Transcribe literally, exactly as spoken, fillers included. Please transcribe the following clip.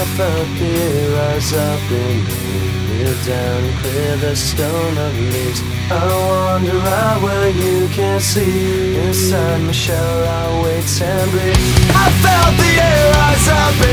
felt the air rise up in me, kneel down and clear the stone of leaves. I wander out where you can't see, inside my shell I wait and bleed. I felt the air rise up